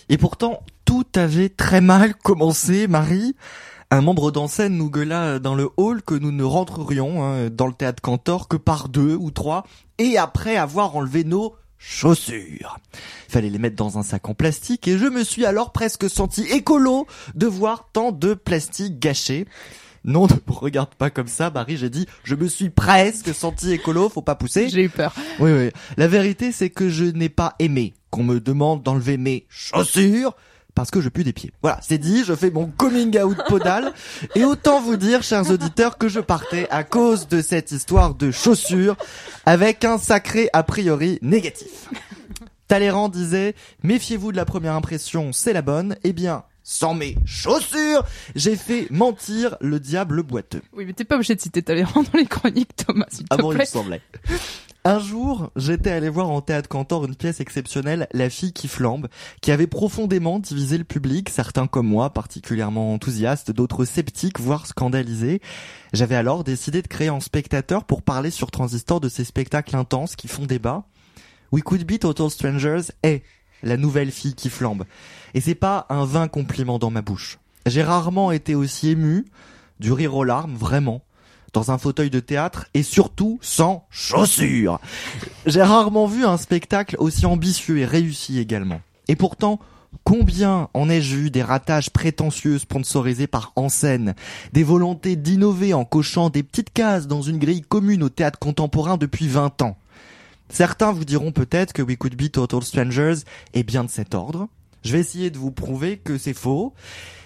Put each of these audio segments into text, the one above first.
Et pourtant, tout avait très mal commencé, Marie. Un membre d'enseigne nous gueula dans le hall que nous ne rentrerions dans le théâtre Cantor que par 2 ou 3, et après avoir enlevé nos chaussures. Fallait les mettre dans un sac en plastique, et je me suis alors presque senti écolo de voir tant de plastique gâché. Non, ne me regarde pas comme ça, Marie, j'ai dit, je me suis presque senti écolo, faut pas pousser. J'ai eu peur. Oui. La vérité, c'est que je n'ai pas aimé qu'on me demande d'enlever mes chaussures parce que je pue des pieds. Voilà, c'est dit, je fais mon coming out podal. Et autant vous dire, chers auditeurs, que je partais à cause de cette histoire de chaussures avec un sacré a priori négatif. Talleyrand disait, méfiez-vous de la première impression, c'est la bonne. Eh bien, sans mes chaussures, j'ai fait mentir le diable boiteux. Oui, mais t'es pas obligé de citer Talleyrand dans les chroniques, Thomas, s'il te Ah bon, il me plaît. semblait. Un jour, j'étais allé voir en théâtre Cantor une pièce exceptionnelle, La fille qui flambe, qui avait profondément divisé le public, certains comme moi, particulièrement enthousiastes, d'autres sceptiques, voire scandalisés. J'avais alors décidé de créer en spectateur pour parler sur Transistor de ces spectacles intenses qui font débat. We Could Be Total Strangers est la nouvelle fille qui flambe. Et c'est pas un vain compliment dans ma bouche. J'ai rarement été aussi ému, du rire aux larmes, vraiment, dans un fauteuil de théâtre et surtout sans chaussures. J'ai rarement vu un spectacle aussi ambitieux et réussi également. Et pourtant, combien en ai-je vu des ratages prétentieux sponsorisés par Enseigne, des volontés d'innover en cochant des petites cases dans une grille commune au théâtre contemporain depuis 20 ans. Certains vous diront peut-être que We Could Be Total Strangers est bien de cet ordre. Je vais essayer de vous prouver que c'est faux.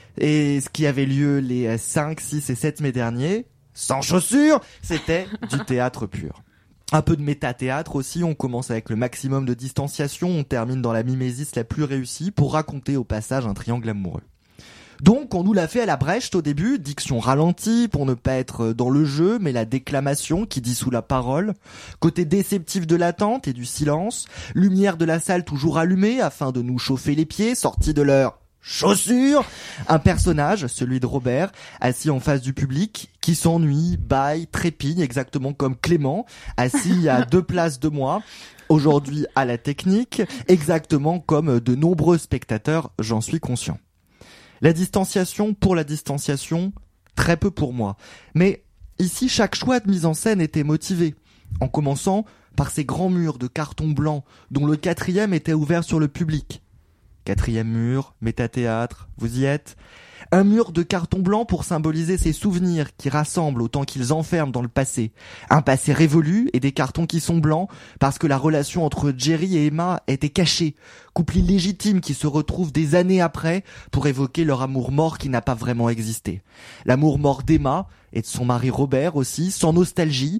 Et ce qui avait lieu les 5, 6 et 7 mai derniers, sans chaussures, c'était du théâtre pur. Un peu de méta-théâtre aussi, on commence avec le maximum de distanciation, on termine dans la mimésis la plus réussie pour raconter au passage un triangle amoureux. Donc on nous l'a fait à la Brecht au début, diction ralentie pour ne pas être dans le jeu, mais la déclamation qui dissout la parole, côté déceptif de l'attente et du silence, lumière de la salle toujours allumée afin de nous chauffer les pieds, sortis de leurs chaussures, un personnage, celui de Robert, assis en face du public, qui s'ennuie, bâille, trépigne, exactement comme Clément, assis à 2 places de moi, aujourd'hui à la technique, exactement comme de nombreux spectateurs, j'en suis conscient. La distanciation pour la distanciation, très peu pour moi. Mais ici, chaque choix de mise en scène était motivé, en commençant par ces grands murs de carton blanc dont le 4e était ouvert sur le public. 4e mur, métathéâtre, vous y êtes ? Un mur de carton blanc pour symboliser ces souvenirs qui rassemblent autant qu'ils enferment dans le passé. Un passé révolu et des cartons qui sont blancs parce que la relation entre Jerry et Emma était cachée. Couple illégitime qui se retrouve des années après pour évoquer leur amour mort qui n'a pas vraiment existé. L'amour mort d'Emma et de son mari Robert aussi, sans nostalgie,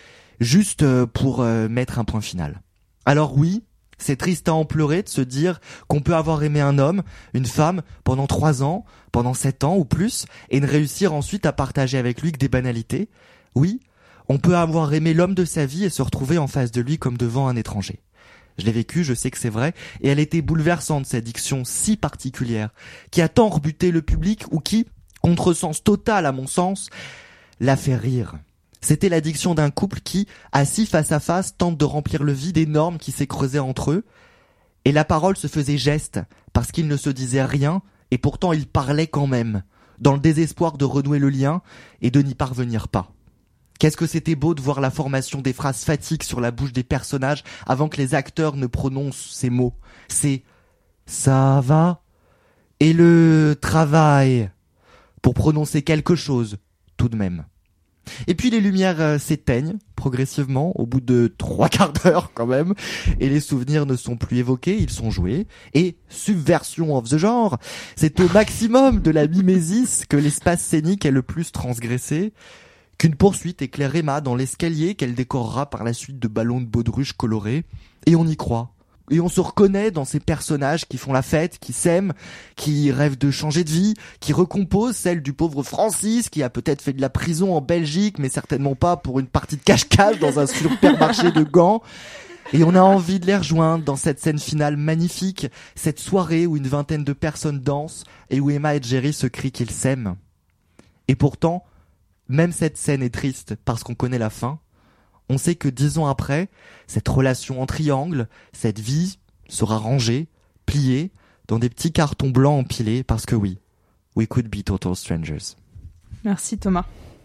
juste pour mettre un point final. Alors oui, c'est triste à en pleurer de se dire qu'on peut avoir aimé un homme, une femme, pendant 3 ans, pendant 7 ans ou plus, et ne réussir ensuite à partager avec lui que des banalités. Oui, on peut avoir aimé l'homme de sa vie et se retrouver en face de lui comme devant un étranger. Je l'ai vécu, je sais que c'est vrai, et elle était bouleversante, cette diction si particulière, qui a tant rebuté le public ou qui, contresens total à mon sens, l'a fait rire. C'était l'addiction d'un couple qui, assis face à face, tente de remplir le vide énorme qui s'est creusé entre eux. Et la parole se faisait geste, parce qu'ils ne se disaient rien, et pourtant ils parlaient quand même, dans le désespoir de renouer le lien et de n'y parvenir pas. Qu'est-ce que c'était beau de voir la formation des phrases fatiques sur la bouche des personnages avant que les acteurs ne prononcent ces mots. C'est « ça va » et le « travail » pour prononcer quelque chose, tout de même. Et puis les lumières s'éteignent progressivement au bout de 3/4 d'heure quand même, et les souvenirs ne sont plus évoqués, ils sont joués. Et subversion of the genre, c'est au maximum de la mimésis que l'espace scénique est le plus transgressé, qu'une poursuite éclaire Emma dans l'escalier qu'elle décorera par la suite de ballons de baudruche colorés, et on y croit. Et on se reconnaît dans ces personnages qui font la fête, qui s'aiment, qui rêvent de changer de vie, qui recomposent celle du pauvre Francis, qui a peut-être fait de la prison en Belgique, mais certainement pas pour une partie de cache-cache dans un supermarché de Gand. Et on a envie de les rejoindre dans cette scène finale magnifique, cette soirée où une 20aine de personnes dansent et où Emma et Jerry se crient qu'ils s'aiment. Et pourtant, même cette scène est triste parce qu'on connaît la fin. On sait que 10 ans après, cette relation en triangle, cette vie sera rangée, pliée, dans des petits cartons blancs empilés, parce que oui, we could be total strangers. Merci Thomas.